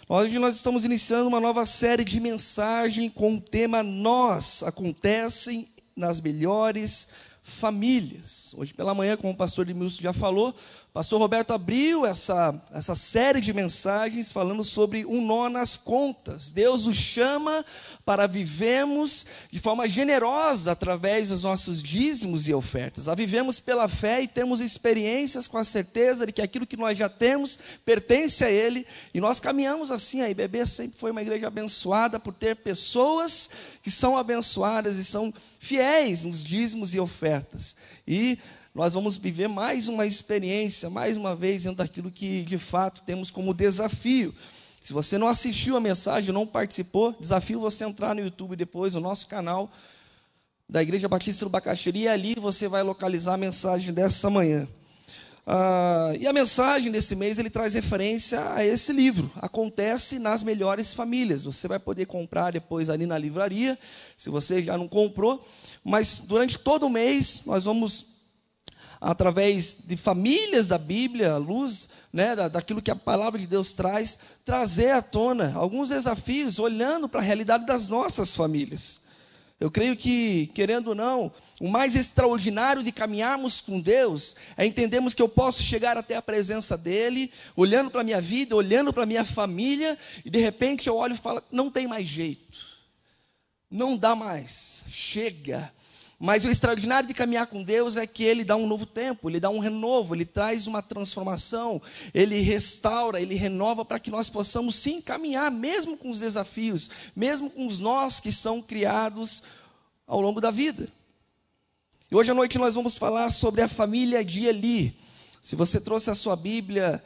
Hoje nós estamos iniciando uma nova série de mensagem com o tema Nós acontecem nas melhores famílias. Hoje pela manhã, como o pastor Edmilson já falou, o pastor Roberto abriu essa série de mensagens falando sobre um nó nas contas. Deus nos chama para vivemos de forma generosa através dos nossos dízimos e ofertas. A vivemos pela fé e temos experiências com a certeza de que aquilo que nós já temos pertence a Ele. E nós caminhamos assim. A IBB sempre foi uma igreja abençoada por ter pessoas que são abençoadas e são fiéis nos dízimos e ofertas. E nós vamos viver mais uma experiência, mais uma vez, dentro daquilo que de fato temos como desafio. Se você não assistiu a mensagem, não participou, desafio você entrar no YouTube depois, no nosso canal da Igreja Batista do Bacaxiri, e ali você vai localizar a mensagem dessa manhã. E a mensagem desse mês, ele traz referência a esse livro, Acontece nas Melhores Famílias. Você vai poder comprar depois ali na livraria, se você já não comprou, mas durante todo o mês nós vamos, através de famílias da Bíblia, à luz, né, daquilo que a palavra de Deus traz, trazer à tona alguns desafios, olhando para a realidade das nossas famílias. Eu creio que, querendo ou não, o mais extraordinário de caminharmos com Deus é entendermos que eu posso chegar até a presença dEle, olhando para a minha vida, olhando para a minha família, e de repente eu olho e falo, não tem mais jeito, não dá mais, chega. Mas o extraordinário de caminhar com Deus é que Ele dá um novo tempo, Ele dá um renovo, Ele traz uma transformação, Ele restaura, Ele renova para que nós possamos sim caminhar, mesmo com os desafios, mesmo com os nós que são criados ao longo da vida. E hoje à noite nós vamos falar sobre a família de Eli. Se você trouxe a sua Bíblia,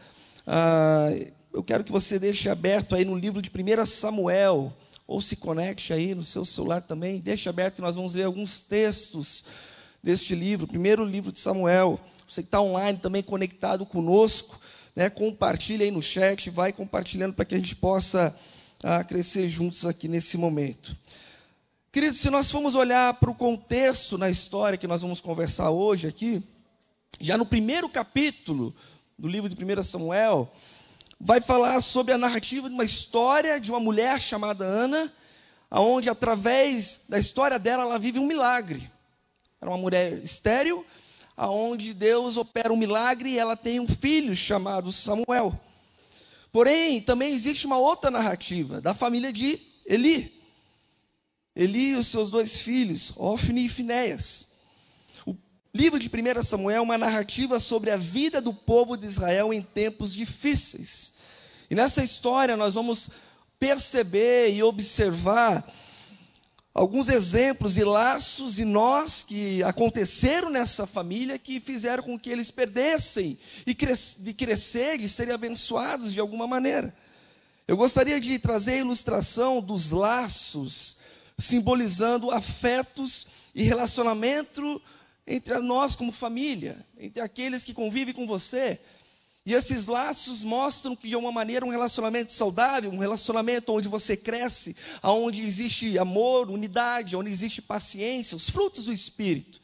eu quero que você deixe aberto aí no livro de 1 Samuel, ou se conecte aí no seu celular também, deixe aberto que nós vamos ler alguns textos deste livro, primeiro livro de Samuel. Você que está online também conectado conosco, né, compartilha aí no chat, vai compartilhando para que a gente possa crescer juntos aqui nesse momento. Queridos, se nós formos olhar para o contexto na história que nós vamos conversar hoje aqui, já no primeiro capítulo do livro de 1 Samuel, vai falar sobre a narrativa de uma história de uma mulher chamada Ana, onde através da história dela, ela vive um milagre. Era uma mulher estéril, onde Deus opera um milagre e ela tem um filho chamado Samuel. Porém, também existe uma outra narrativa, da família de Eli. Eli e os seus dois filhos, Ofni e Finéias. O livro de 1 Samuel é uma narrativa sobre a vida do povo de Israel em tempos difíceis. E nessa história nós vamos perceber e observar alguns exemplos e laços e nós que aconteceram nessa família que fizeram com que eles perdessem de crescer, de serem abençoados de alguma maneira. Eu gostaria de trazer a ilustração dos laços, simbolizando afetos e relacionamento entre nós como família, entre aqueles que convivem com você. E esses laços mostram que de alguma maneira um relacionamento saudável, um relacionamento onde você cresce, onde existe amor, unidade, onde existe paciência, os frutos do Espírito.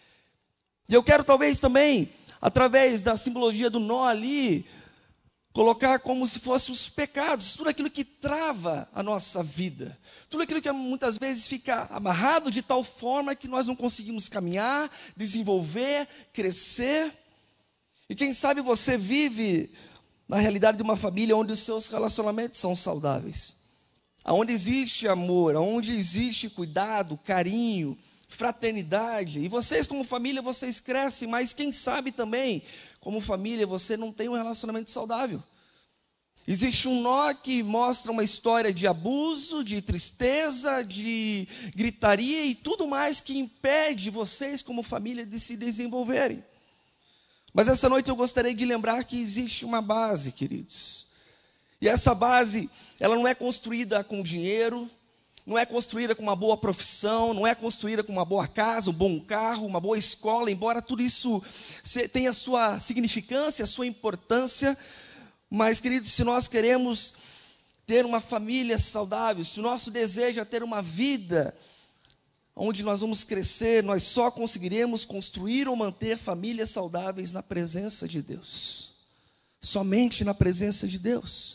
E eu quero talvez também, através da simbologia do nó ali, colocar como se fossem os pecados, tudo aquilo que trava a nossa vida, tudo aquilo que muitas vezes fica amarrado de tal forma que nós não conseguimos caminhar, desenvolver, crescer. E quem sabe você vive na realidade de uma família onde os seus relacionamentos são saudáveis, onde existe amor, onde existe cuidado, carinho, fraternidade. E vocês como família, vocês crescem, mas quem sabe também, como família, você não tem um relacionamento saudável. Existe um nó que mostra uma história de abuso, de tristeza, de gritaria e tudo mais que impede vocês como família de se desenvolverem. Mas essa noite eu gostaria de lembrar que existe uma base, queridos. E essa base, ela não é construída com dinheiro, não é construída com uma boa profissão, não é construída com uma boa casa, um bom carro, uma boa escola, embora tudo isso tenha a sua significância, a sua importância. Mas, queridos, se nós queremos ter uma família saudável, se o nosso desejo é ter uma vida onde nós vamos crescer, nós só conseguiremos construir ou manter famílias saudáveis na presença de Deus. Somente na presença de Deus.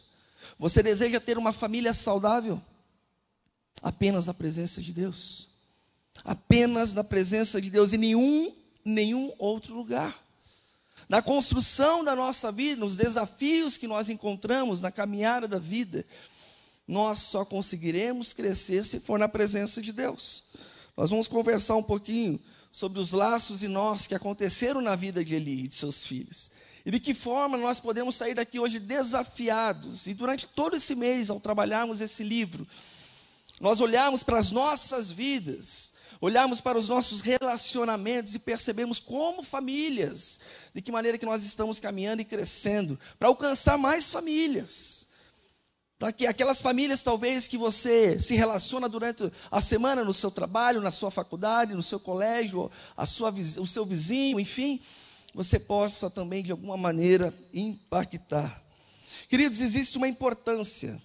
Você deseja ter uma família saudável? Apenas na presença de Deus. Apenas na presença de Deus, e nenhum outro lugar. Na construção da nossa vida, nos desafios que nós encontramos na caminhada da vida, nós só conseguiremos crescer se for na presença de Deus. Nós vamos conversar um pouquinho sobre os laços e nós que aconteceram na vida de Eli e de seus filhos. E de que forma nós podemos sair daqui hoje desafiados. E durante todo esse mês, ao trabalharmos esse livro, nós olhamos para as nossas vidas, olhamos para os nossos relacionamentos e percebemos como famílias, de que maneira que nós estamos caminhando e crescendo, para alcançar mais famílias. Para que aquelas famílias talvez que você se relaciona durante a semana no seu trabalho, na sua faculdade, no seu colégio, o seu vizinho, enfim, você possa também de alguma maneira impactar. Queridos, existe uma importância.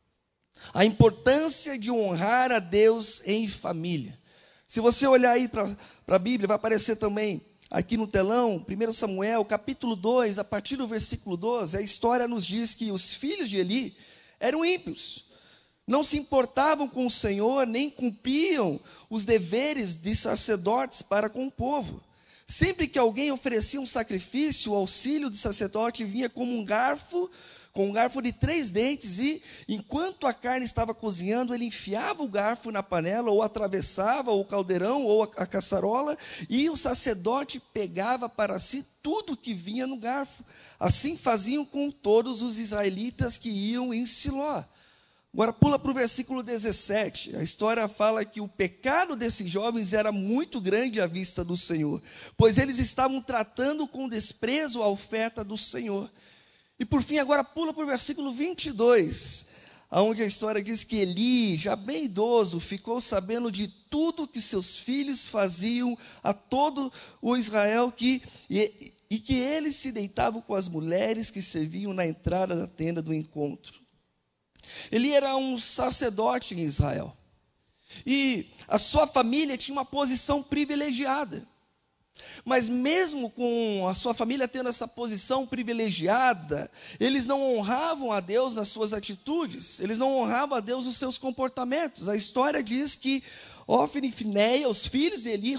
A importância de honrar a Deus em família. Se você olhar aí para a Bíblia, vai aparecer também aqui no telão, 1 Samuel, capítulo 2, a partir do versículo 12, a história nos diz que os filhos de Eli eram ímpios. Não se importavam com o Senhor, nem cumpriam os deveres de sacerdotes para com o povo. Sempre que alguém oferecia um sacrifício, o auxílio do sacerdote vinha como com um garfo de 3 dentes, e enquanto a carne estava cozinhando, ele enfiava o garfo na panela, ou atravessava o caldeirão, ou a caçarola, e o sacerdote pegava para si tudo que vinha no garfo. Assim faziam com todos os israelitas que iam em Siló. Agora pula para o versículo 17, a história fala que o pecado desses jovens era muito grande à vista do Senhor, pois eles estavam tratando com desprezo a oferta do Senhor. E por fim, agora pula para o versículo 22, onde a história diz que Eli, já bem idoso, ficou sabendo de tudo que seus filhos faziam a todo o Israel, e que eles se deitavam com as mulheres que serviam na entrada da tenda do encontro. Eli era um sacerdote em Israel, e a sua família tinha uma posição privilegiada. Mas mesmo com a sua família tendo essa posição privilegiada, eles não honravam a Deus nas suas atitudes, eles não honravam a Deus nos seus comportamentos. A história diz que Ofni e Finéia, os filhos de Eli,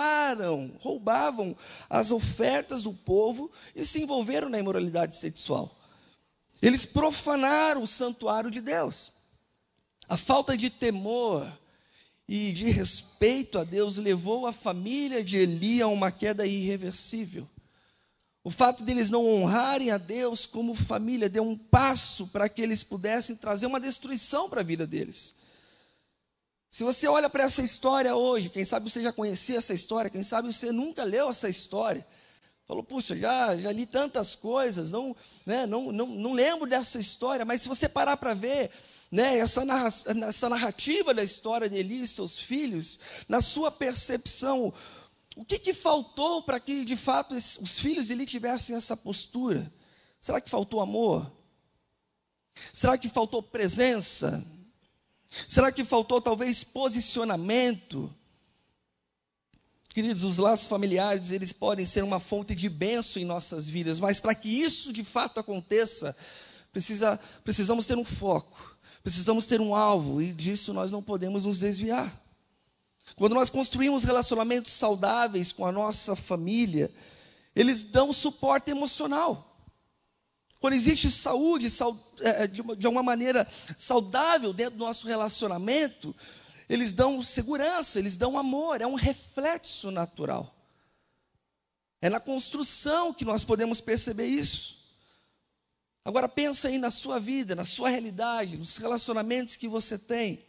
roubavam as ofertas do povo e se envolveram na imoralidade sexual. Eles profanaram o santuário de Deus. A falta de temor e de respeito a Deus levou a família de Eli a uma queda irreversível. O fato deles não honrarem a Deus como família deu um passo para que eles pudessem trazer uma destruição para a vida deles. Se você olha para essa história hoje, quem sabe você já conhecia essa história, quem sabe você nunca leu essa história. Falou, puxa, já li tantas coisas, não lembro dessa história, mas se você parar para ver, essa narrativa da história de Eli e seus filhos, na sua percepção, o que faltou para que de fato os filhos de Eli tivessem essa postura? Será que faltou amor? Será que faltou presença? Será que faltou talvez posicionamento? Queridos, os laços familiares, eles podem ser uma fonte de bênção em nossas vidas, mas para que isso de fato aconteça, precisamos ter um foco, precisamos ter um alvo, e disso nós não podemos nos desviar. Quando nós construímos relacionamentos saudáveis com a nossa família, eles dão suporte emocional. Quando existe saúde, de uma maneira saudável dentro do nosso relacionamento, eles dão segurança, eles dão amor, é um reflexo natural. É na construção que nós podemos perceber isso. Agora pensa aí na sua vida, na sua realidade, nos relacionamentos que você tem.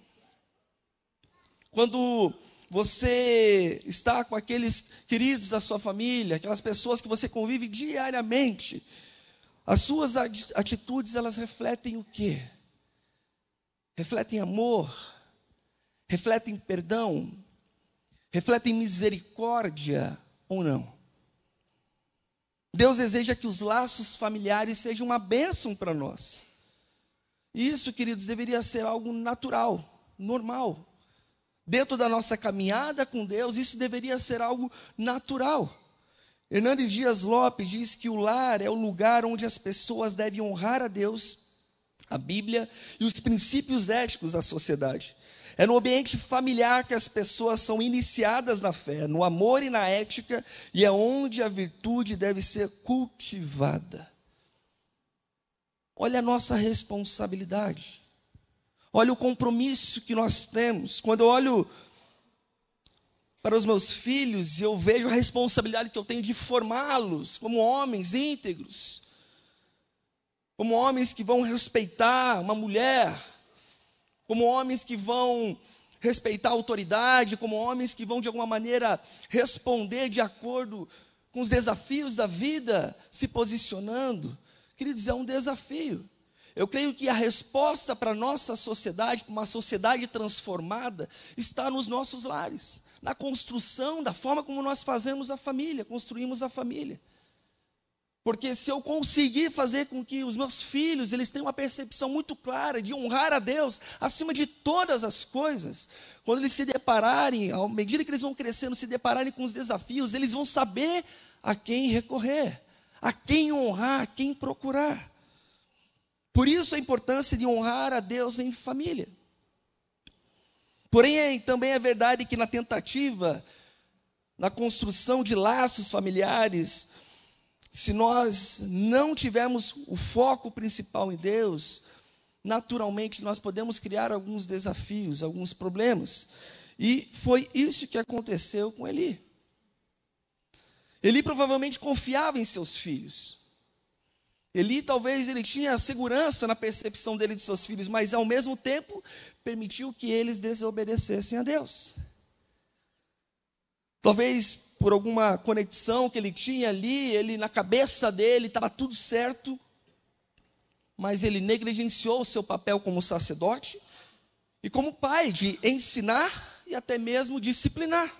Quando você está com aqueles queridos da sua família, aquelas pessoas que você convive diariamente, as suas atitudes, elas refletem o quê? Refletem amor, refletem perdão, refletem misericórdia ou não? Deus deseja que os laços familiares sejam uma bênção para nós. E isso, queridos, deveria ser algo natural, normal. Dentro da nossa caminhada com Deus, isso deveria ser algo natural. Hernandes Dias Lopes diz que o lar é o lugar onde as pessoas devem honrar a Deus, a Bíblia e os princípios éticos da sociedade. É no ambiente familiar que as pessoas são iniciadas na fé, no amor e na ética, e é onde a virtude deve ser cultivada. Olha a nossa responsabilidade. Olha o compromisso que nós temos. Quando eu olho para os meus filhos, eu vejo a responsabilidade que eu tenho de formá-los como homens íntegros, como homens que vão respeitar uma mulher, como homens que vão respeitar a autoridade, como homens que vão de alguma maneira responder de acordo com os desafios da vida, se posicionando. Queridos, é um desafio. Eu creio que a resposta para a nossa sociedade, para uma sociedade transformada, está nos nossos lares, na construção da forma como nós fazemos a família, construímos a família. Porque se eu conseguir fazer com que os meus filhos, eles tenham uma percepção muito clara de honrar a Deus acima de todas as coisas, quando eles se depararem, à medida que eles vão crescendo, se depararem com os desafios, eles vão saber a quem recorrer, a quem honrar, a quem procurar. Por isso a importância de honrar a Deus em família. Porém, também é verdade que na tentativa, na construção de laços familiares, se nós não tivermos o foco principal em Deus, naturalmente nós podemos criar alguns desafios, alguns problemas. E foi isso que aconteceu com Eli. Eli provavelmente confiava em seus filhos. Eli talvez ele tinha segurança na percepção dele de seus filhos, mas ao mesmo tempo permitiu que eles desobedecessem a Deus. Talvez por alguma conexão que ele tinha ali, ele na cabeça dele estava tudo certo, mas ele negligenciou o seu papel como sacerdote e como pai de ensinar e até mesmo disciplinar.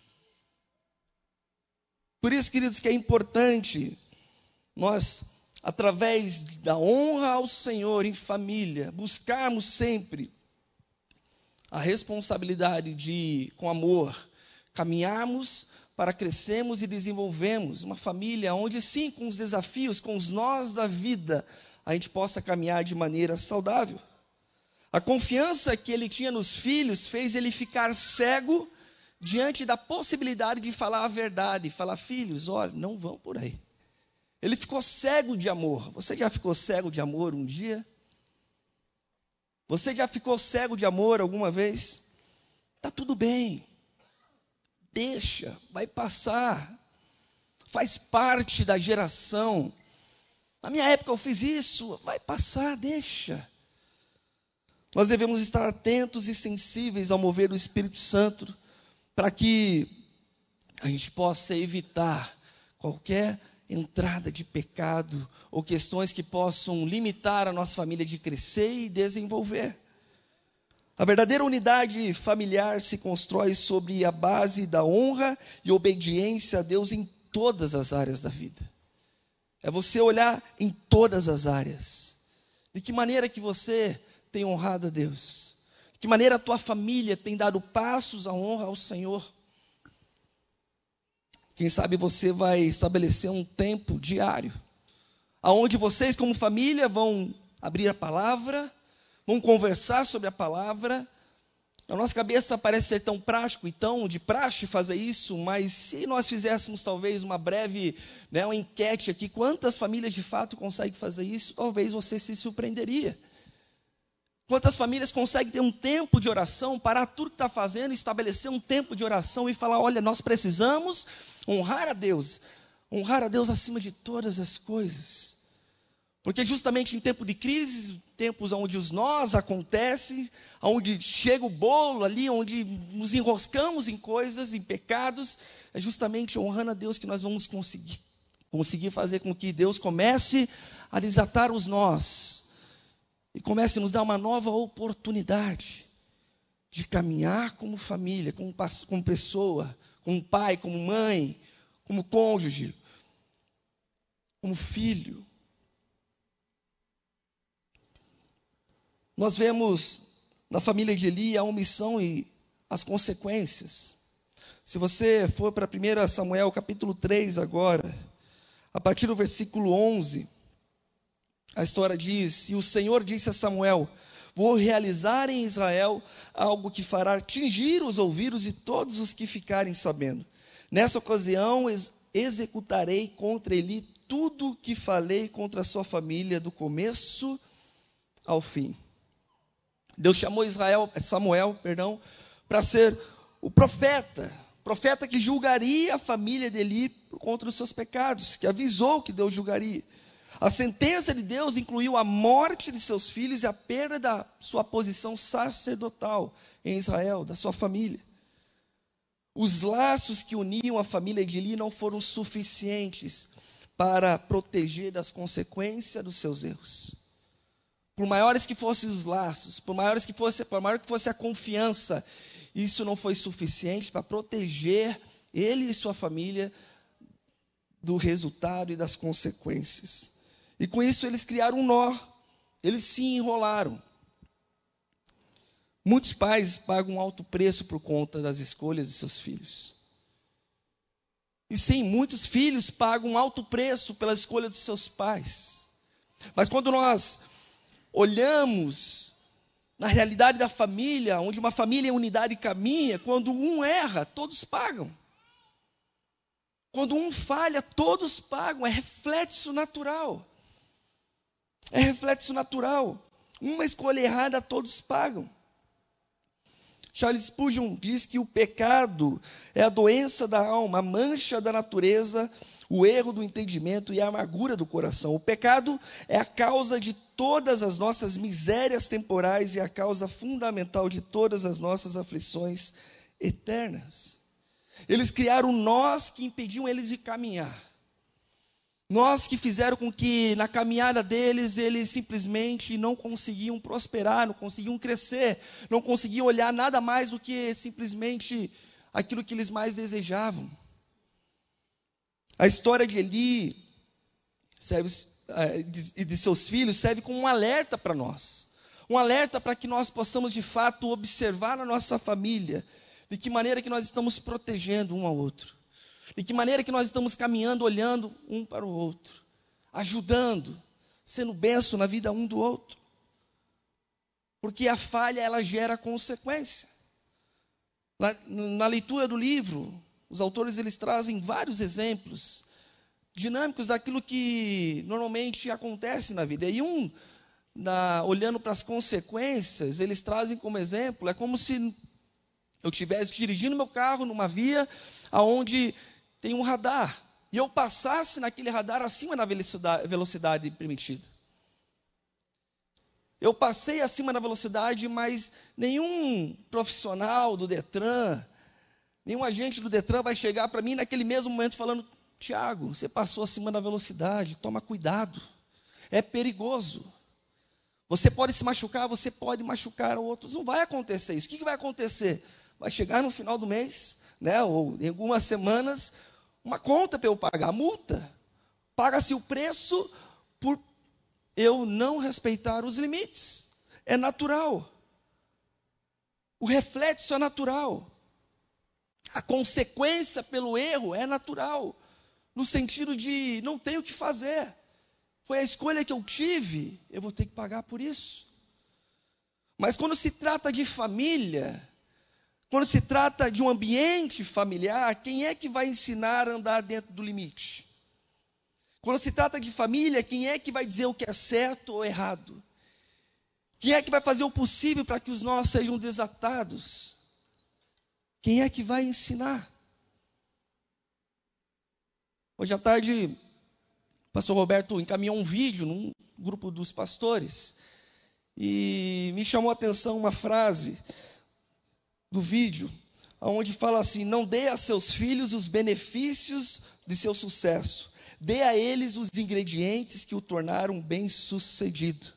Por isso, queridos, que é importante nós, através da honra ao Senhor em família, buscarmos sempre a responsabilidade de, com amor, caminharmos para crescermos e desenvolvermos uma família onde sim, com os desafios, com os nós da vida, a gente possa caminhar de maneira saudável. A confiança que ele tinha nos filhos fez ele ficar cego diante da possibilidade de falar a verdade, falar: filhos, olha, não vão por aí. Ele ficou cego de amor. Você já ficou cego de amor um dia? Você já ficou cego de amor alguma vez? Está tudo bem. Deixa, vai passar. Faz parte da geração. Na minha época eu fiz isso, vai passar, deixa. Nós devemos estar atentos e sensíveis ao mover do Espírito Santo, para que a gente possa evitar qualquer entrada de pecado ou questões que possam limitar a nossa família de crescer e desenvolver. A verdadeira unidade familiar se constrói sobre a base da honra e obediência a Deus em todas as áreas da vida. É você olhar em todas as áreas. De que maneira que você tem honrado a Deus? De que maneira a tua família tem dado passos à honra ao Senhor? Quem sabe você vai estabelecer um tempo diário, aonde vocês como família vão abrir a palavra, vão conversar sobre a palavra. A nossa cabeça parece ser tão prático e tão de praxe fazer isso, mas se nós fizéssemos talvez uma breve, uma enquete aqui, quantas famílias de fato conseguem fazer isso, talvez você se surpreenderia. Quantas famílias conseguem ter um tempo de oração, parar tudo que está fazendo, estabelecer um tempo de oração e falar: olha, nós precisamos honrar a Deus acima de todas as coisas. Porque justamente em tempo de crise, tempos onde os nós acontecem, onde chega o bolo ali, onde nos enroscamos em coisas, em pecados, é justamente honrando a Deus que nós vamos conseguir fazer com que Deus comece a desatar os nós e comece a nos dar uma nova oportunidade de caminhar como família, como pessoa, como pai, como mãe, como cônjuge, como filho. Nós vemos na família de Eli a omissão e as consequências. Se você for para 1 Samuel capítulo 3 agora, a partir do versículo 11, A história diz: e o Senhor disse a Samuel: vou realizar em Israel algo que fará tingir os ouvidos de todos os que ficarem sabendo. Nessa ocasião executarei contra ele tudo o que falei contra a sua família, do começo ao fim. Deus chamou Samuel, para ser o profeta que julgaria a família de Eli contra os seus pecados, que avisou que Deus julgaria. A sentença de Deus incluiu a morte de seus filhos e a perda da sua posição sacerdotal em Israel, da sua família. Os laços que uniam a família de Eli não foram suficientes para proteger das consequências dos seus erros. Por maiores que fossem os laços, por maior que fosse a confiança, isso não foi suficiente para proteger ele e sua família do resultado e das consequências. E com isso eles criaram um nó, eles se enrolaram. Muitos pais pagam um alto preço por conta das escolhas de seus filhos. E sim, muitos filhos pagam um alto preço pela escolha dos seus pais. Mas quando nós olhamos na realidade da família, onde uma família em unidade caminha, quando um erra, todos pagam. Quando um falha, todos pagam, é reflexo natural. É reflexo natural. Uma escolha errada, todos pagam. Charles Spurgeon diz que o pecado é a doença da alma, a mancha da natureza, o erro do entendimento e a amargura do coração. O pecado é a causa de todas as nossas misérias temporais e a causa fundamental de todas as nossas aflições eternas. Eles criaram nós que impediam eles de caminhar. Nós que fizeram com que na caminhada deles, eles simplesmente não conseguiam prosperar, não conseguiam crescer, não conseguiam olhar nada mais do que simplesmente aquilo que eles mais desejavam. A história de Eli e de seus filhos serve como um alerta para nós. Um alerta para que nós possamos de fato observar na nossa família de que maneira que nós estamos protegendo um ao outro. De que maneira que nós estamos caminhando, olhando um para o outro, ajudando, sendo bênção na vida um do outro. Porque a falha, ela gera consequência. Na leitura do livro, os autores eles trazem vários exemplos dinâmicos daquilo que normalmente acontece na vida. E olhando para as consequências, eles trazem como exemplo, é como se eu estivesse dirigindo meu carro numa via onde tem um radar, e eu passasse naquele radar acima da velocidade permitida. Eu passei acima da velocidade, mas nenhum profissional do Detran, nenhum agente do Detran vai chegar para mim naquele mesmo momento falando: Tiago, você passou acima da velocidade, toma cuidado, é perigoso. Você pode se machucar, você pode machucar outros. Não vai acontecer isso. O que vai acontecer? Vai chegar no final do mês, ou em algumas semanas, uma conta para eu pagar, a multa. Paga-se o preço por eu não respeitar os limites. É natural. O reflexo é natural. A consequência pelo erro é natural. No sentido de não tenho o que fazer. Foi a escolha que eu tive, eu vou ter que pagar por isso. Mas quando se trata de família, quando se trata de um ambiente familiar, quem é que vai ensinar a andar dentro do limite? Quando se trata de família, quem é que vai dizer o que é certo ou errado? Quem é que vai fazer o possível para que os nós sejam desatados? Quem é que vai ensinar? Hoje à tarde, o pastor Roberto encaminhou um vídeo num grupo dos pastores e me chamou a atenção uma frase do vídeo, onde fala assim: não dê a seus filhos os benefícios de seu sucesso, dê a eles os ingredientes que o tornaram bem-sucedido.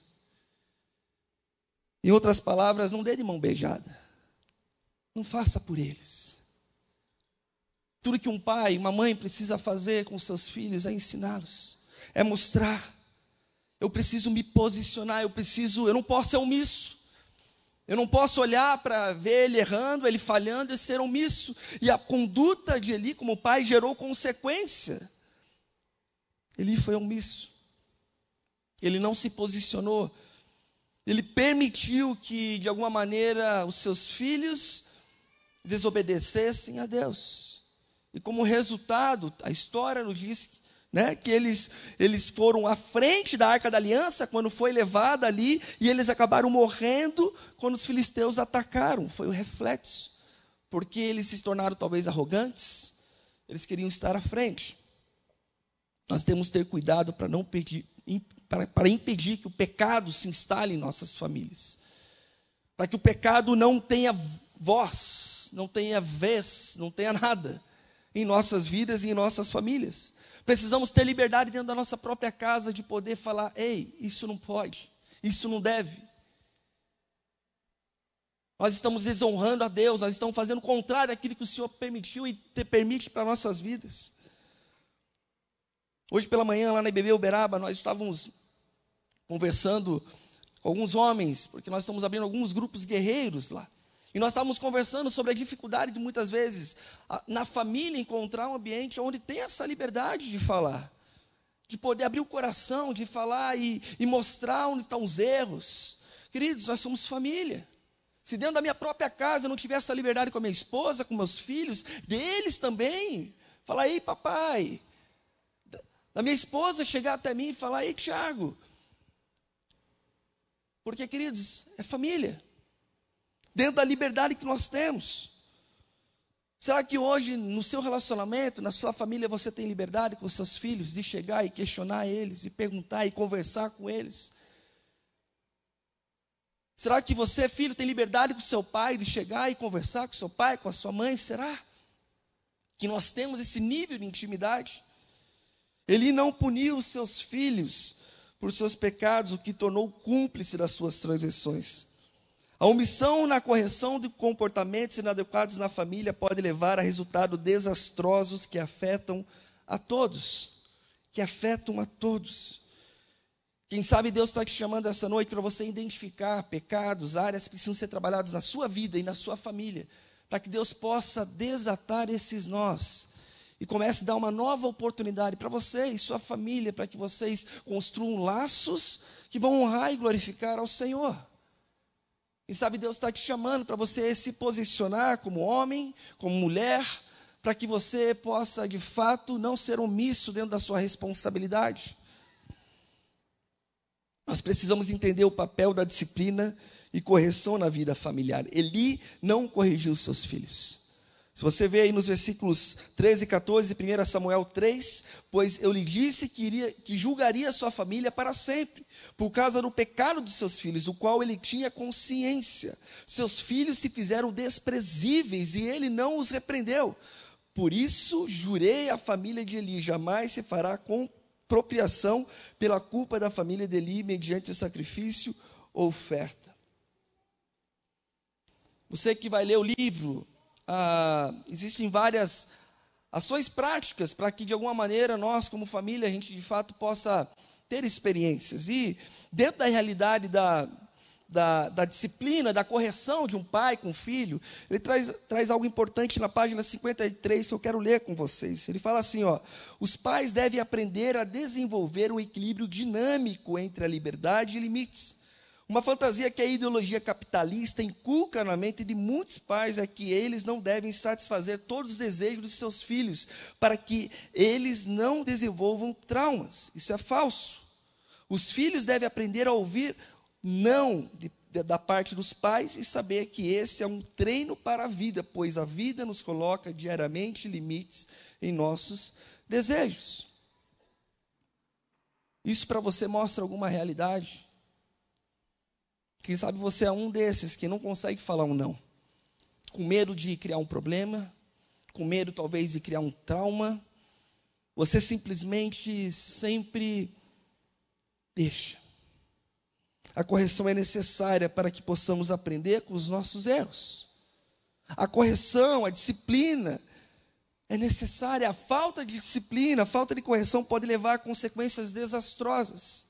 Em outras palavras, não dê de mão beijada, não faça por eles. Tudo que um pai, uma mãe precisa fazer com seus filhos é ensiná-los, é mostrar. Eu preciso me posicionar, eu não posso ser omisso. Eu não posso olhar para ver ele errando, ele falhando e ser omisso. E a conduta de Eli como pai gerou consequência. Eli foi omisso. Ele não se posicionou. Ele permitiu que, de alguma maneira, os seus filhos desobedecessem a Deus. E como resultado, a história nos diz, né, que eles foram à frente da Arca da Aliança quando foi levada ali, e eles acabaram morrendo quando os filisteus atacaram. Foi o reflexo, porque eles se tornaram talvez arrogantes, eles queriam estar à frente. Nós temos que ter cuidado para não para impedir que o pecado se instale em nossas famílias, para que o pecado não tenha voz, não tenha vez, não tenha nada em nossas vidas e em nossas famílias. Precisamos ter liberdade dentro da nossa própria casa de poder falar: ei, isso não pode, isso não deve. Nós estamos desonrando a Deus, nós estamos fazendo o contrário daquilo que o Senhor permitiu e permite para nossas vidas. Hoje pela manhã, lá na IBB Uberaba, nós estávamos conversando com alguns homens, porque nós estamos abrindo alguns grupos guerreiros lá. E nós estávamos conversando sobre a dificuldade de muitas vezes, na família, encontrar um ambiente onde tem essa liberdade de falar, de poder abrir o coração, de falar e mostrar onde estão os erros. Queridos, nós somos família. Se dentro da minha própria casa eu não tiver essa liberdade com a minha esposa, com meus filhos, deles também, falar: ei, papai. Da minha esposa chegar até mim e falar: ei, Tiago. Porque, queridos, é família. Dentro da liberdade que nós temos. Será que hoje, no seu relacionamento, na sua família, você tem liberdade com os seus filhos de chegar e questionar eles, e perguntar e conversar com eles? Será que você, filho, tem liberdade com o seu pai de chegar e conversar com o seu pai, com a sua mãe? Será que nós temos esse nível de intimidade? Ele não puniu os seus filhos por seus pecados, o que tornou cúmplice das suas transgressões. A omissão na correção de comportamentos inadequados na família pode levar a resultados desastrosos que afetam a todos. Quem sabe Deus está te chamando essa noite para você identificar pecados, áreas que precisam ser trabalhadas na sua vida e na sua família, para que Deus possa desatar esses nós e comece a dar uma nova oportunidade para você e sua família, para que vocês construam laços que vão honrar e glorificar ao Senhor. E sabe, Deus está te chamando para você se posicionar como homem, como mulher, para que você possa, de fato, não ser omisso dentro da sua responsabilidade. Nós precisamos entender o papel da disciplina e correção na vida familiar. Eli não corrigiu seus filhos. Se você vê aí nos versículos 13 e 14, 1 Samuel 3, pois eu lhe disse que julgaria sua família para sempre, por causa do pecado dos seus filhos, do qual ele tinha consciência. Seus filhos se fizeram desprezíveis e ele não os repreendeu. Por isso jurei à família de Eli, jamais se fará compropriação pela culpa da família de Eli, mediante o sacrifício ou oferta. Você que vai ler o livro, existem várias ações práticas para que de alguma maneira nós como família a gente de fato possa ter experiências, e dentro da realidade da disciplina, da correção de um pai com um filho, ele traz algo importante na página 53 que eu quero ler com vocês. Ele fala assim: os pais devem aprender a desenvolver um equilíbrio dinâmico entre a liberdade e limites. Uma fantasia que a ideologia capitalista inculca na mente de muitos pais é que eles não devem satisfazer todos os desejos dos seus filhos, para que eles não desenvolvam traumas. Isso é falso. Os filhos devem aprender a ouvir não da parte dos pais e saber que esse é um treino para a vida, pois a vida nos coloca diariamente limites em nossos desejos. Isso para você mostra alguma realidade? Quem sabe você é um desses que não consegue falar um não, com medo de criar um problema, com medo talvez de criar um trauma. Você simplesmente sempre deixa. A correção é necessária para que possamos aprender com os nossos erros. A correção, a disciplina é necessária. A falta de disciplina, a falta de correção pode levar a consequências desastrosas.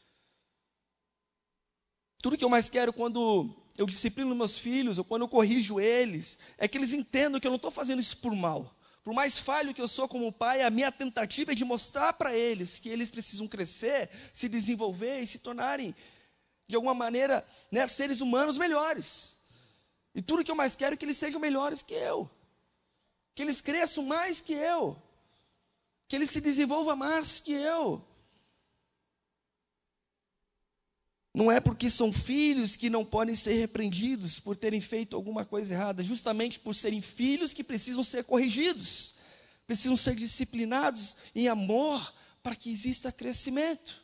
Tudo que eu mais quero quando eu disciplino meus filhos, ou quando eu corrijo eles, é que eles entendam que eu não estou fazendo isso por mal, Por mais falho que eu sou como pai, a minha tentativa é de mostrar para eles que eles precisam crescer, se desenvolver e se tornarem, de alguma maneira, né, seres humanos melhores. E tudo que eu mais quero é que eles sejam melhores que eu. Que eles cresçam mais que eu. Que eles se desenvolvam mais que eu. Não é porque são filhos que não podem ser repreendidos por terem feito alguma coisa errada, justamente por serem filhos que precisam ser corrigidos, precisam ser disciplinados em amor para que exista crescimento.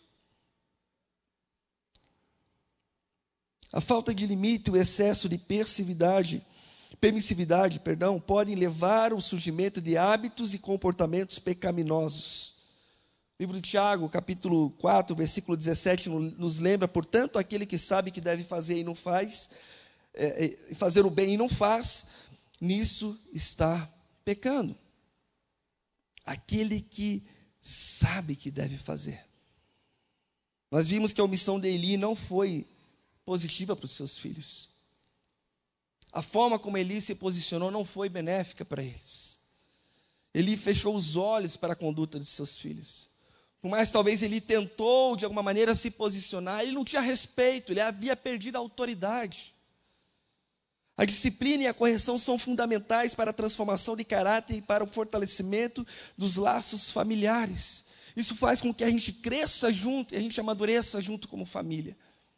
A falta de limite e o excesso de permissividade, podem levar ao surgimento de hábitos e comportamentos pecaminosos. O livro de Tiago, capítulo 4, versículo 17, nos lembra: portanto, aquele que sabe que deve fazer e não faz, fazer o bem e não faz, nisso está pecando. Aquele que sabe que deve fazer. Nós vimos que a omissão de Eli não foi positiva para os seus filhos. A forma como Eli se posicionou não foi benéfica para eles. Eli fechou os olhos para a conduta de seus filhos. Por mais talvez ele tentou de alguma maneira se posicionar, ele não tinha respeito, ele havia perdido a autoridade. A disciplina e a correção são fundamentais para a transformação de caráter e para o fortalecimento dos laços familiares. Isso faz com que a gente cresça junto e a gente amadureça junto como família.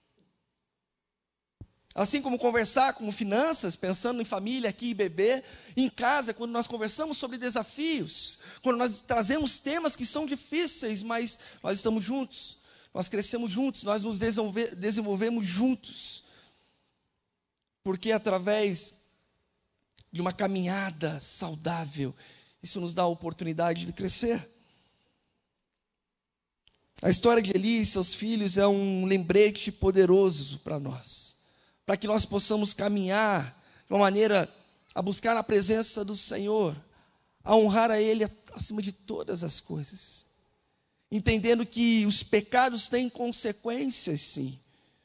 Assim como conversar como finanças, pensando em família aqui e bebê, em casa, quando nós conversamos sobre desafios, quando nós trazemos temas que são difíceis, mas nós estamos juntos, nós crescemos juntos, nós nos desenvolvemos juntos. Porque através de uma caminhada saudável, isso nos dá a oportunidade de crescer. A história de Eli e seus filhos é um lembrete poderoso para nós. Para que nós possamos caminhar de uma maneira a buscar a presença do Senhor, a honrar a Ele acima de todas as coisas. Entendendo que os pecados têm consequências, sim.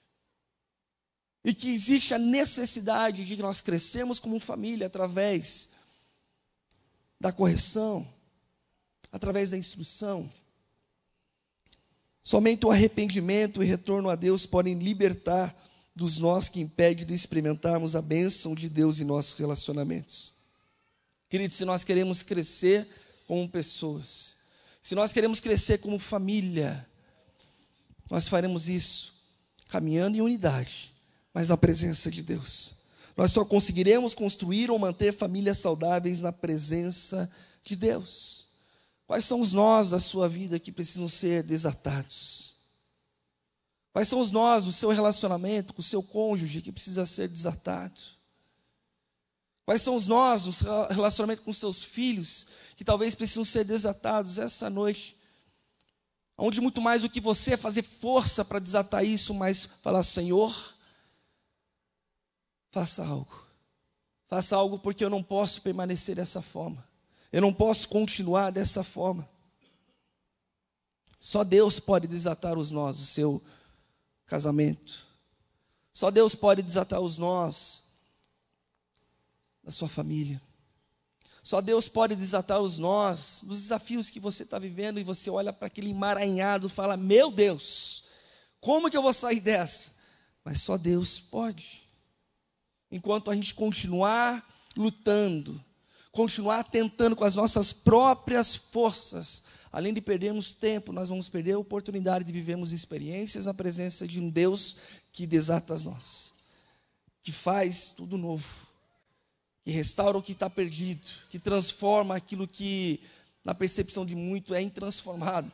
E que existe a necessidade de que nós crescemos como família através da correção, através da instrução. Somente o arrependimento e retorno a Deus podem libertar dos nós que impede de experimentarmos a bênção de Deus em nossos relacionamentos. Queridos, se nós queremos crescer como pessoas, se nós queremos crescer como família, nós faremos isso caminhando em unidade, mas na presença de Deus. Nós só conseguiremos construir ou manter famílias saudáveis na presença de Deus. Quais são os nós da sua vida que precisam ser desatados? Quais são os nós do seu relacionamento com o seu cônjuge que precisa ser desatado? Quais são os nós do seu relacionamento com os seus filhos que talvez precisam ser desatados essa noite? Onde muito mais do que você fazer força para desatar isso, mas falar: Senhor, faça algo. Faça algo, porque eu não posso permanecer dessa forma. Eu não posso continuar dessa forma. Só Deus pode desatar os nós do seu casamento. Só Deus pode desatar os nós da sua família. Só Deus pode desatar os nós dos desafios que você está vivendo e você olha para aquele emaranhado e fala: meu Deus, como que eu vou sair dessa? Mas só Deus pode. Enquanto a gente continuar lutando, continuar tentando com as nossas próprias forças, além de perdermos tempo, nós vamos perder a oportunidade de vivermos experiências na presença de um Deus que desata as nós, que faz tudo novo, que restaura o que está perdido, que transforma aquilo que, na percepção de muito, é intransformado.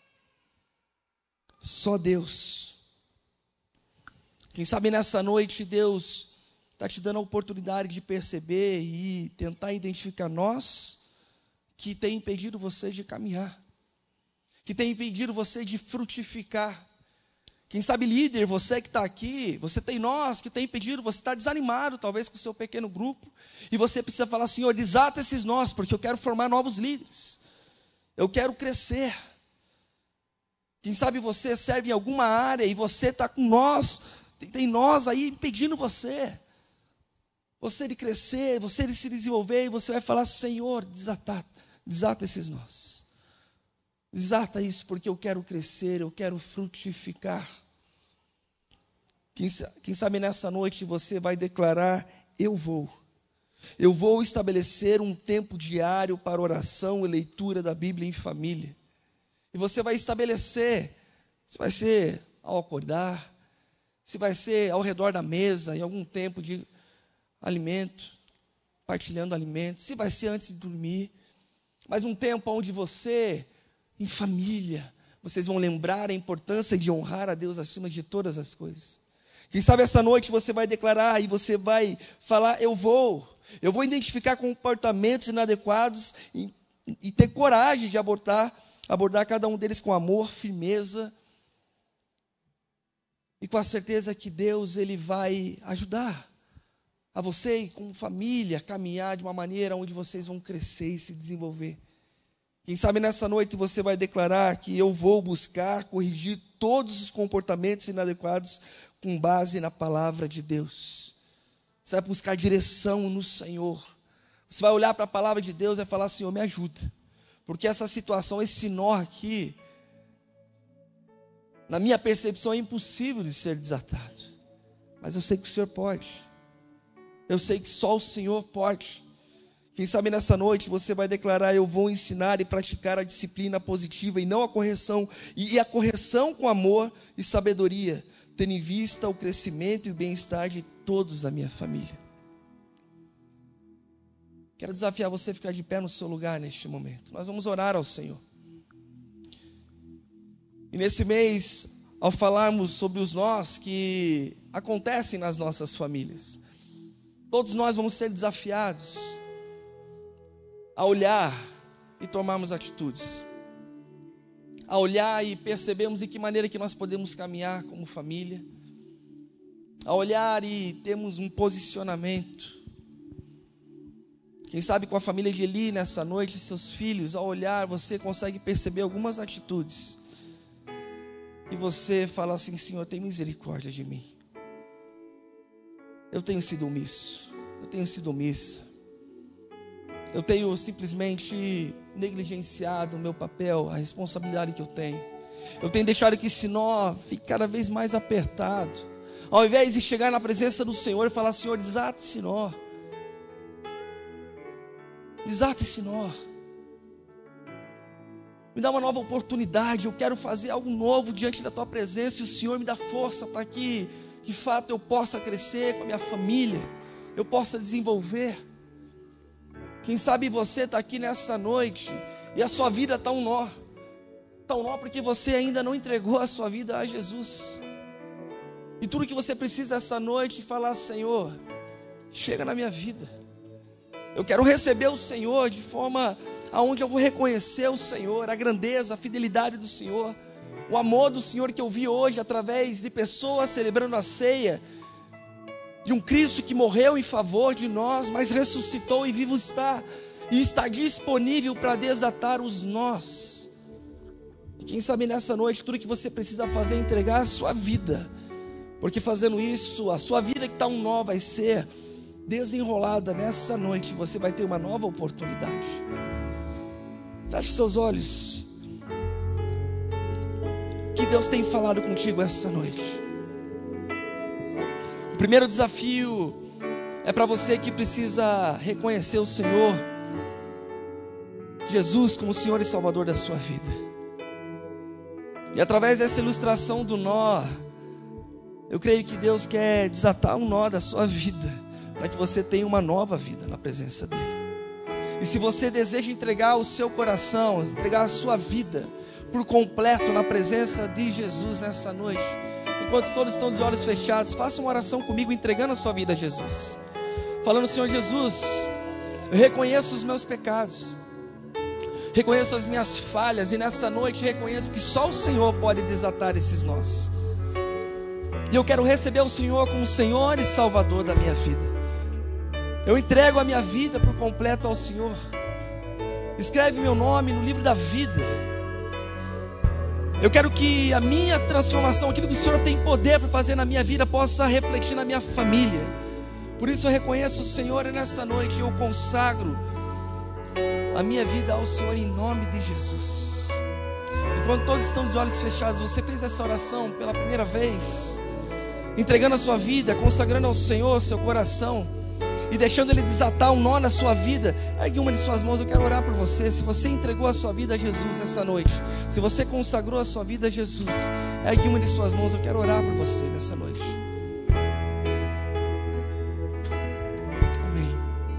Só Deus. Quem sabe nessa noite Deus está te dando a oportunidade de perceber e tentar identificar nós que tem impedido você de caminhar, que tem impedido você de frutificar. Quem sabe, líder, você que está aqui, você tem nós que tem impedido, você está desanimado talvez com o seu pequeno grupo, e você precisa falar: Senhor, desata esses nós, porque eu quero formar novos líderes, eu quero crescer. Quem sabe você serve em alguma área e você está com nós, tem nós aí impedindo você. você de crescer, você de se desenvolver, e você vai falar: Senhor, desata esses nós. Desata isso, porque eu quero crescer, eu quero frutificar. Quem sabe nessa noite você vai declarar: eu vou estabelecer um tempo diário para oração e leitura da Bíblia em família. E você vai estabelecer, se vai ser ao acordar, se vai ser ao redor da mesa, em algum tempo de alimento, partilhando alimento, se vai ser antes de dormir, mas um tempo onde você, em família, vocês vão lembrar a importância de honrar a Deus acima de todas as coisas. Quem sabe essa noite você vai declarar e você vai falar: eu vou identificar comportamentos inadequados e ter coragem de abordar cada um deles com amor, firmeza, e com a certeza que Deus, Ele vai ajudar a você e com família caminhar de uma maneira onde vocês vão crescer e se desenvolver. Quem sabe nessa noite você vai declarar que eu vou buscar corrigir todos os comportamentos inadequados com base na palavra de Deus. Você vai buscar direção no Senhor. Você vai olhar para a palavra de Deus e vai falar: Senhor, me ajuda. Porque essa situação, esse nó aqui, na minha percepção é impossível de ser desatado. Mas eu sei que o Senhor pode. Eu sei que só o Senhor pode. Quem sabe nessa noite você vai declarar: eu vou ensinar e praticar a disciplina positiva e não a correção, e a correção com amor e sabedoria, tendo em vista o crescimento e o bem-estar de todos da minha família. Quero desafiar você a ficar de pé no seu lugar neste momento. Nós vamos orar ao Senhor. E nesse mês, ao falarmos sobre os nós que acontecem nas nossas famílias, todos nós vamos ser desafiados a olhar e tomarmos atitudes, a olhar e percebermos de que maneira que nós podemos caminhar como família, a olhar e termos um posicionamento. Quem sabe com a família de Eli nessa noite, seus filhos, ao olhar você consegue perceber algumas atitudes e você fala assim: Senhor, tem misericórdia de mim. Eu tenho sido omisso, eu tenho sido omissa. Eu tenho simplesmente negligenciado o meu papel, a responsabilidade que eu tenho. Eu tenho deixado que esse nó fique cada vez mais apertado. Ao invés de chegar na presença do Senhor e falar: Senhor, desata esse nó. Desata esse nó. Me dá uma nova oportunidade. Eu quero fazer algo novo diante da Tua presença. E o Senhor me dá força para que, de fato, eu possa crescer com a minha família. Eu possa desenvolver. Quem sabe você está aqui nessa noite e a sua vida está um nó. Está um nó porque você ainda não entregou a sua vida a Jesus. E tudo que você precisa essa noite é falar: Senhor, chega na minha vida. Eu quero receber o Senhor de forma aonde eu vou reconhecer o Senhor, a grandeza, a fidelidade do Senhor, o amor do Senhor que eu vi hoje através de pessoas celebrando a ceia, de um Cristo que morreu em favor de nós, mas ressuscitou e vivo está, e está disponível para desatar os nós. E quem sabe nessa noite, tudo que você precisa fazer é entregar a sua vida, porque fazendo isso, a sua vida que está um nó vai ser desenrolada nessa noite, você vai ter uma nova oportunidade. Feche seus olhos. Que Deus tem falado contigo essa noite. O primeiro desafio é para você que precisa reconhecer o Senhor Jesus como Senhor e Salvador da sua vida. E através dessa ilustração do nó, eu creio que Deus quer desatar um nó da sua vida, para que você tenha uma nova vida na presença dEle. E se você deseja entregar o seu coração, entregar a sua vida por completo na presença de Jesus nessa noite, enquanto todos estão de olhos fechados, faça uma oração comigo entregando a sua vida a Jesus, falando: Senhor Jesus, eu reconheço os meus pecados, reconheço as minhas falhas, e nessa noite reconheço que só o Senhor pode desatar esses nós, e eu quero receber o Senhor como Senhor e Salvador da minha vida. Eu entrego a minha vida por completo ao Senhor. Escreve meu nome no livro da vida. Eu quero que a minha transformação, aquilo que o Senhor tem poder para fazer na minha vida, possa refletir na minha família. Por Por isso eu reconheço o Senhor, e nessa noite eu consagro a minha vida ao Senhor em nome de Jesus. Enquanto todos estão de olhos fechados, você fez essa oração pela primeira vez, entregando a sua vida, consagrando ao Senhor seu coração e deixando Ele desatar um nó na sua vida. Ergue uma de suas mãos, eu quero orar por você. Se você entregou a sua vida a Jesus essa noite, se você consagrou a sua vida a Jesus, ergue uma de suas mãos, eu quero orar por você nessa noite. Amém.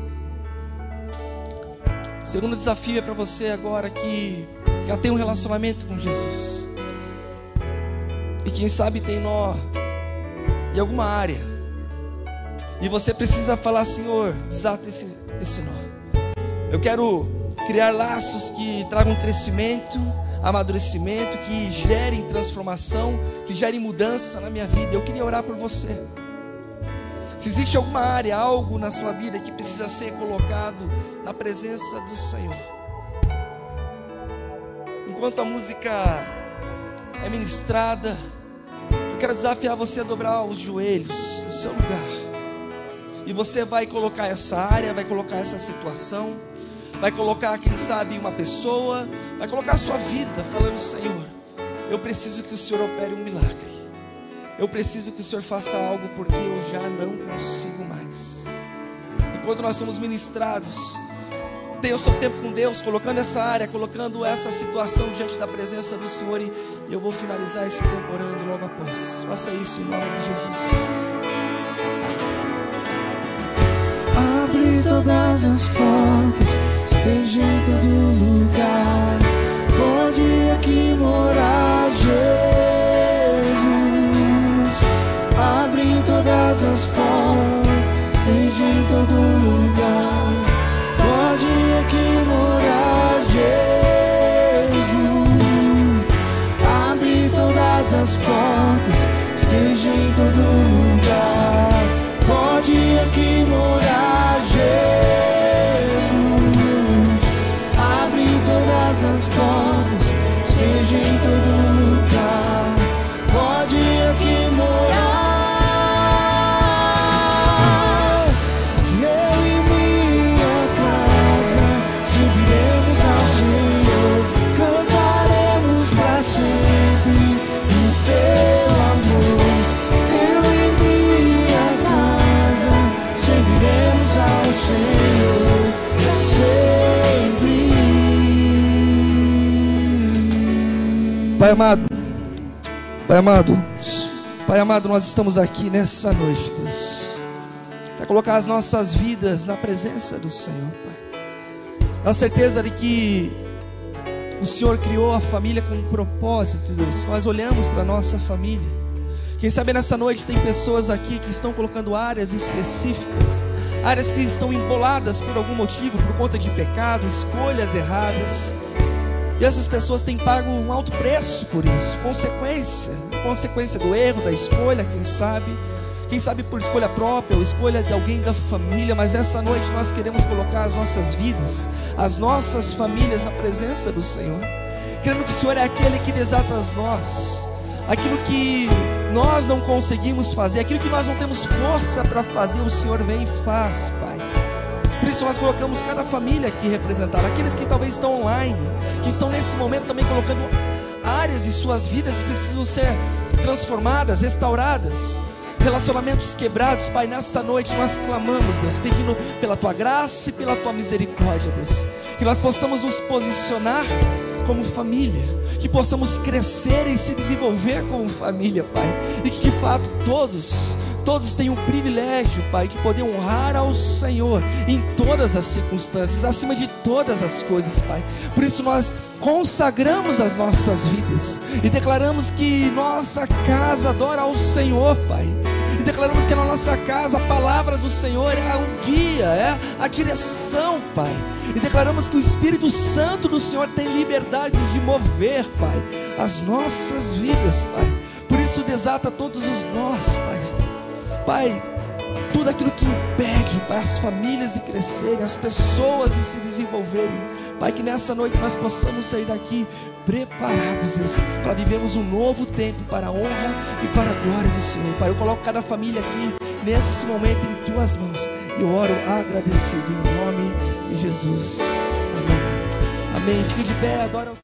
O segundo desafio é para você agora que já tem um relacionamento com Jesus e quem sabe tem nó em alguma área, e você precisa falar: Senhor, desata esse nó. Eu quero criar laços que tragam crescimento, amadurecimento, que gerem transformação, que gerem mudança na minha vida. Eu queria orar por você. Se existe alguma área, algo na sua vida que precisa ser colocado na presença do Senhor, enquanto a música é ministrada, eu quero desafiar você a dobrar os joelhos no seu lugar. E você vai colocar essa área, vai colocar essa situação, vai colocar, quem sabe, uma pessoa, vai colocar a sua vida, falando: Senhor, eu preciso que o Senhor opere um milagre. Eu preciso que o Senhor faça algo, porque eu já não consigo mais. Enquanto nós somos ministrados, tenha o seu tempo com Deus, colocando essa área, colocando essa situação diante da presença do Senhor. E eu vou finalizar esse tempo orando logo após. Faça isso em nome de Jesus. Abre todas as portas, esteja em todo lugar. Pode aqui morar Jesus. Abre todas as portas, esteja em todo lugar. Pode aqui morar Jesus. Abre todas as portas, esteja em todo lugar. Pode aqui morar Jesus. Abre todas as portas, esteja em todo lugar. Pode aqui morar. Pai amado, nós estamos aqui nessa noite, Deus, para colocar as nossas vidas na presença do Senhor, Pai. Na certeza de que o Senhor criou a família com um propósito, Deus. Nós olhamos para a nossa família. Quem sabe nessa noite tem pessoas aqui que estão colocando áreas específicas, áreas que estão emboladas por algum motivo, por conta de pecado, escolhas erradas. E essas pessoas têm pago um alto preço por isso, consequência do erro, da escolha, quem sabe por escolha própria ou escolha de alguém da família. Mas nessa noite nós queremos colocar as nossas vidas, as nossas famílias na presença do Senhor, crendo que o Senhor é aquele que desata as nós, aquilo que nós não conseguimos fazer, aquilo que nós não temos força para fazer, o Senhor vem e faz, Pai. Por isso nós colocamos cada família aqui representada, aqueles que talvez estão online, que estão nesse momento também colocando áreas em suas vidas que precisam ser transformadas, restauradas, relacionamentos quebrados. Pai, nessa noite nós clamamos, Deus, pedindo pela Tua graça e pela Tua misericórdia, Deus, que nós possamos nos posicionar como família, que possamos crescer e se desenvolver como família, Pai, e que de fato todos tenham o privilégio, Pai, de poder honrar ao Senhor em todas as circunstâncias, acima de todas as coisas, Pai. Por isso nós consagramos as nossas vidas e declaramos que nossa casa adora ao Senhor, Pai. E declaramos que na nossa casa a palavra do Senhor é o guia, é a direção, Pai. E declaramos que o Espírito Santo do Senhor tem liberdade de mover, Pai, as nossas vidas, Pai. Por isso desata todos os nós, Pai. Pai, tudo aquilo que impede, Pai, as famílias de crescerem, as pessoas de se desenvolverem, Pai, que nessa noite nós possamos sair daqui preparados, Deus, para vivermos um novo tempo para a honra e para a glória do Senhor. Pai, eu coloco cada família aqui nesse momento em tuas mãos. Eu oro agradecido em nome de Jesus. Amém. Amém. Fique de pé, adora.